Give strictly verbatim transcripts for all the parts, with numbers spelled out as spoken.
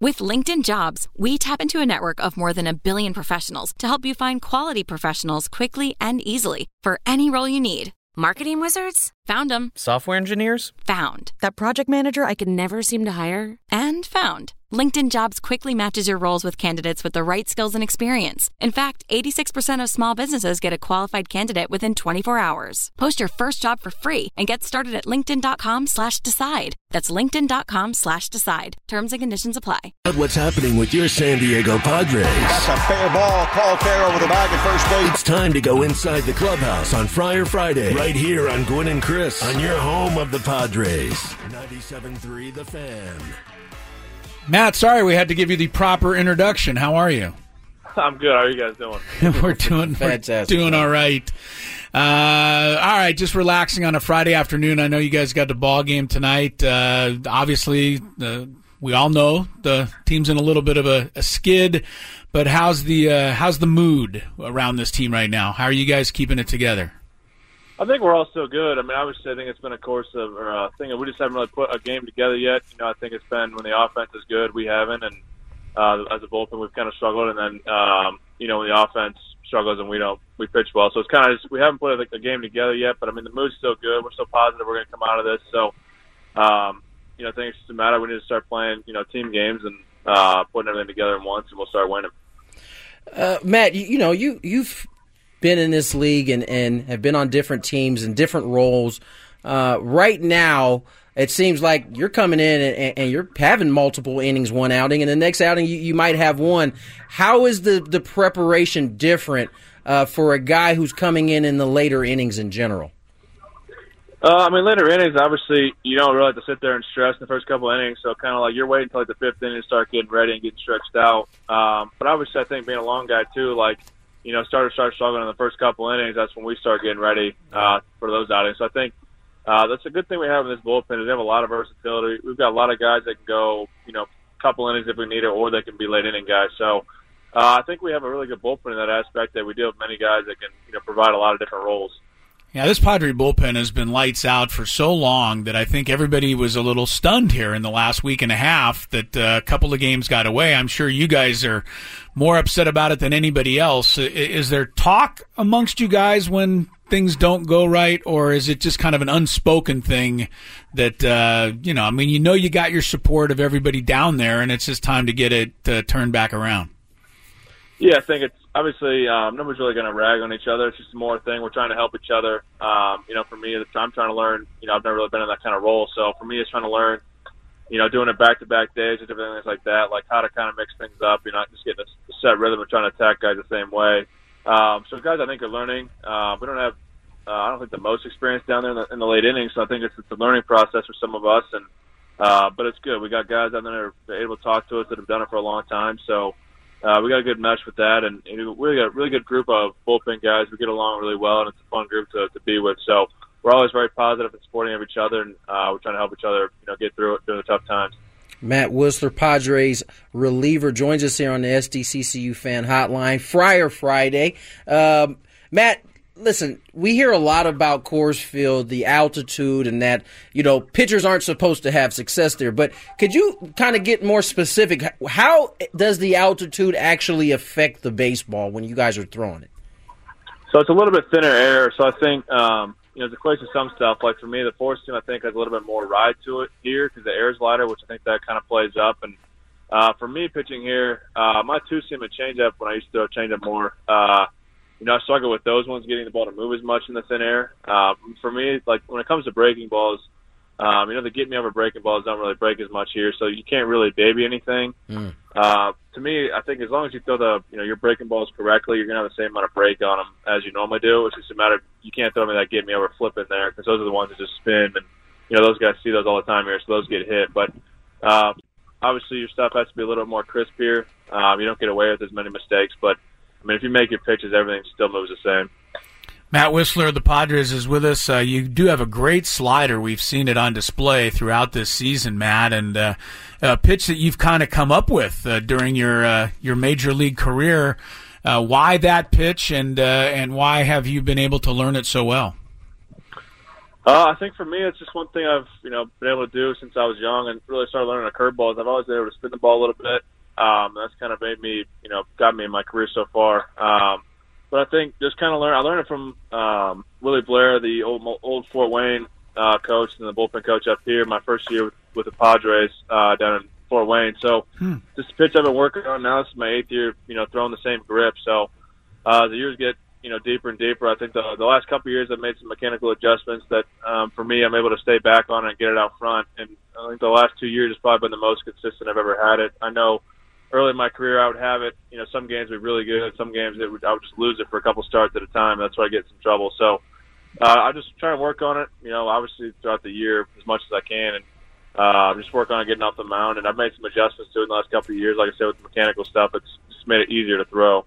With LinkedIn Jobs, we tap into a network of more than a billion professionals to help you find quality professionals quickly and easily for any role you need. Marketing wizards? Found them. Software engineers? Found. That project manager I could never seem to hire? And found. LinkedIn Jobs quickly matches your roles with candidates with the right skills and experience. In fact, eighty-six percent of small businesses get a qualified candidate within twenty-four hours. Post your first job for free and get started at linkedin.com slash decide. That's linkedin.com slash decide. Terms and conditions apply. What's happening with your San Diego Padres? That's a fair ball. Paul Fair over the bag at first base. It's time to go inside the clubhouse on Friar Friday, right here on Gwynn and Chris, on your home of the Padres. ninety-seven point three The Fan. Matt, sorry we had to give you the proper introduction. How are you? I'm good. How are you guys doing? we're doing Fantastic. We're doing all right. Uh, all right, just relaxing on a Friday afternoon. I know you guys got the ball game tonight. Uh, obviously, the, we all know the team's in a little bit of a, a skid. But how's the uh, how's the mood around this team right now? How are you guys keeping it together? I think we're all still good. I mean, obviously, I think it's been a course of or a thing. We just haven't really put a game together yet. You know, I think it's been when the offense is good, we haven't, and uh, as a bullpen, we've kind of struggled. And then, um, you know, when the offense struggles and we don't, we pitch well. So it's kind of just, we haven't put a, a game together yet. But I mean, the mood's still good. We're still positive we're going to come out of this. So, um, you know, I think it's just a matter. We need to start playing, you know, team games and uh, putting everything together at once, and we'll start winning. Uh, Matt, you, you know, you you've been in this league and, and have been on different teams and different roles. Uh, right now, it seems like you're coming in and, and you're having multiple innings, one outing, and the next outing you, you might have one. How is the, the preparation different uh, for a guy who's coming in in the later innings in general? Uh, I mean, later innings, obviously, you don't really have to sit there and stress in the first couple of innings. So kind of like you're waiting until like the fifth inning to start getting ready and getting stretched out. Um, but obviously, I think being a long guy too, like, you know, starters start struggling in the first couple innings. That's when we start getting ready uh, for those outings. So I think uh, that's a good thing we have in this bullpen is they have a lot of versatility. We've got a lot of guys that can go, you know, a couple innings if we need it, or they can be late inning guys. So uh, I think we have a really good bullpen in that aspect that we do have many guys that can, you know, provide a lot of different roles. Yeah, this Padre bullpen has been lights out for so long that I think everybody was a little stunned here in the last week and a half that uh, a couple of games got away. I'm sure you guys are more upset about it than anybody else. Is there talk amongst you guys when things don't go right, or is it just kind of an unspoken thing that, uh, you know, I mean, you know you got your support of everybody down there, and it's just time to get it uh, turned back around? Yeah, I think it's obviously um, nobody's really going to rag on each other. It's just more a thing. We're trying to help each other. Um, you know, for me, I'm trying to learn. You know, I've never really been in that kind of role. So for me, it's trying to learn, you know, doing it back-to-back days and different things like that, like how to kind of mix things up. You're not just getting a set rhythm and trying to attack guys the same way. Um, so guys, I think, are learning. Uh, we don't have, uh, I don't think, the most experience down there in the, in the late innings. So I think it's, it's a learning process for some of us. And uh, but it's good. We got guys down there that are able to talk to us that have done it for a long time. So Uh, we got a good mesh with that, and you know, we got a really good group of bullpen guys. We get along really well, and it's a fun group to, to be with. So we're always very positive and supporting of each other, and uh, we're trying to help each other, you know, get through it during the tough times. Matt Whistler, Padres reliever, joins us here on the S D C C U Fan Hotline, Friar Friday. Um, Matt, listen, we hear a lot about Coors Field, the altitude, and that, you know, pitchers aren't supposed to have success there. But could you kind of get more specific? How does the altitude actually affect the baseball when you guys are throwing it? So it's a little bit thinner air. So I think, um, you know, it's equates to some stuff. Like for me, the Force team, I think, has a little bit more ride to it here because the air is lighter, which I think that kind of plays up. And uh, for me, pitching here, uh, my two-seam and changeup, when I used to throw changeup more, uh, you know, I struggle with those ones, getting the ball to move as much in the thin air. Uh, for me, like when it comes to breaking balls, um, you know, the get me over breaking balls don't really break as much here, so you can't really baby anything. Mm. Uh, to me, I think as long as you throw the, you know, your breaking balls correctly, you're gonna have the same amount of break on them as you normally do. It's just a matter of you can't throw me that get me over flip in there because those are the ones that just spin, and you know those guys see those all the time here, so those get hit. But uh, obviously, your stuff has to be a little more crisp here. Um, you don't get away with as many mistakes, but I mean, if you make your pitches, everything still moves the same. Matt Whistler of the Padres is with us. Uh, you do have a great slider. We've seen it on display throughout this season, Matt, and uh, a pitch that you've kind of come up with uh, during your uh, your major league career. Uh, why that pitch, and uh, and why have you been able to learn it so well? Uh, I think for me, it's just one thing I've you know been able to do since I was young and really started learning the curveballs. I've always been able to spin the ball a little bit. Um, that's kind of made me, you know, got me in my career so far. Um, but I think just kind of learn. I learned it from um, Willie Blair, the old old Fort Wayne uh, coach and the bullpen coach up here. My first year with, with the Padres uh, down in Fort Wayne. So hmm. this pitch I've been working on now. This is my eighth year, you know, throwing the same grip. So uh, the years get you know deeper and deeper. I think the the last couple of years I've made some mechanical adjustments that um, for me I'm able to stay back on it and get it out front. And I think the last two years has probably been the most consistent I've ever had it. I know. Early in my career, I would have it. You know, some games would be really good. Some games it would, I would just lose it for a couple starts at a time. That's where I get in some trouble. So uh, I just try to work on it. You know, obviously throughout the year as much as I can, and uh, just work on it, getting off the mound. And I've made some adjustments to it in the last couple of years. Like I said, with the mechanical stuff, it's just made it easier to throw.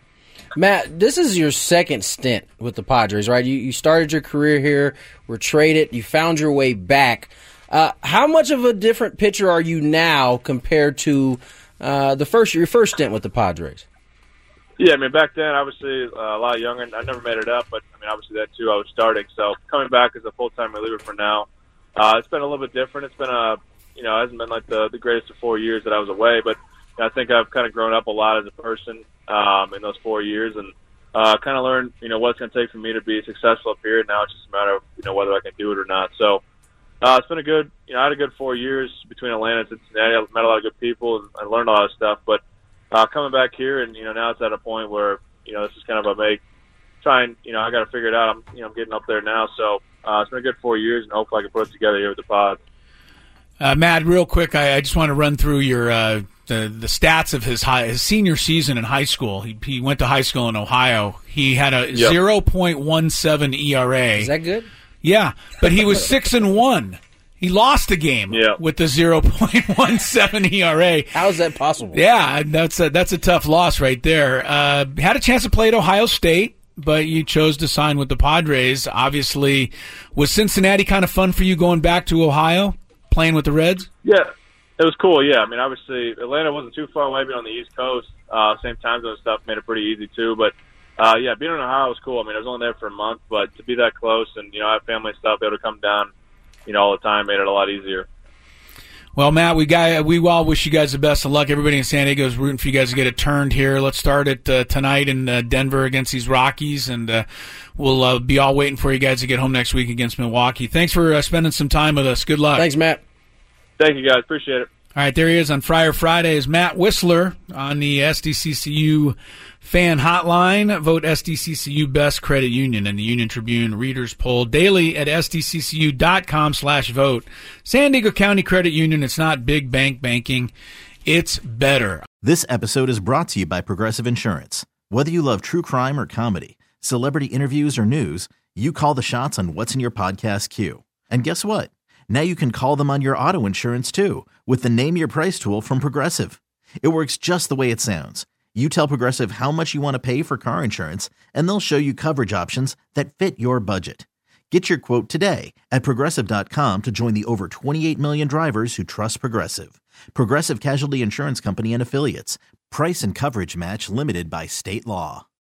Matt, this is your second stint with the Padres, right? You, you started your career here, were traded, you found your way back. Uh, how much of a different pitcher are you now compared to Uh, the first your first stint with the Padres? Yeah, I mean, back then, obviously, uh, a lot younger. I never made it up, but, I mean, obviously that, too, I was starting. So coming back as a full-time reliever for now, uh, it's been a little bit different. It's been a, you know, it hasn't been like the, the greatest of four years that I was away, but you know, I think I've kind of grown up a lot as a person um, in those four years and uh, kind of learned, you know, what it's going to take for me to be successful up here. Now it's just a matter of, you know, whether I can do it or not. So, Uh, it's been a good, you know, I had a good four years between Atlanta and Cincinnati. I met a lot of good people and I learned a lot of stuff. But uh, coming back here, and you know, now it's at a point where you know this is kind of a make, trying, you know, I got to figure it out. I'm, you know, I'm getting up there now, so uh, it's been a good four years, and hopefully I can put it together here with the Pod. Uh, Matt, real quick, I, I just want to run through your uh, the the stats of his high, his senior season in high school. He he went to high school in Ohio. He had a yep. zero point one seven E R A. Is that good? Yeah, but he was six and one. He lost a game yeah. with the zero point one seven E R A. How is that possible? Yeah, that's a, that's a tough loss right there. Uh, had a chance to play at Ohio State, but you chose to sign with the Padres. Obviously, was Cincinnati kind of fun for you going back to Ohio, playing with the Reds? Yeah, it was cool, yeah. I mean, obviously, Atlanta wasn't too far away, being on the East Coast. Uh, same time zone stuff made it pretty easy, too. But, uh, yeah, being in Ohio was cool. I mean, I was only there for a month, but to be that close and, you know, I have family and stuff, be able to come down, you know, all the time, made it a lot easier. Well, Matt, we got, we all wish you guys the best of luck. Everybody in San Diego is rooting for you guys to get it turned here. Let's start it uh, tonight in uh, Denver against these Rockies, and uh, we'll uh, be all waiting for you guys to get home next week against Milwaukee. Thanks for uh, spending some time with us. Good luck. Thanks, Matt. Thank you, guys. Appreciate it. All right, there he is on Friar Fridays. Matt Whistler on the S D C C U fan hotline. Vote S D C C U Best Credit Union in the Union Tribune Readers Poll daily at S D C C U dot com slash vote. San Diego County Credit Union, it's not big bank banking. It's better. This episode is brought to you by Progressive Insurance. Whether you love true crime or comedy, celebrity interviews or news, you call the shots on what's in your podcast queue. And guess what? Now you can call them on your auto insurance too with the Name Your Price tool from Progressive. It works just the way it sounds. You tell Progressive how much you want to pay for car insurance, and they'll show you coverage options that fit your budget. Get your quote today at Progressive dot com to join the over twenty-eight million drivers who trust Progressive. Progressive Casualty Insurance Company and Affiliates. Price and coverage match limited by state law.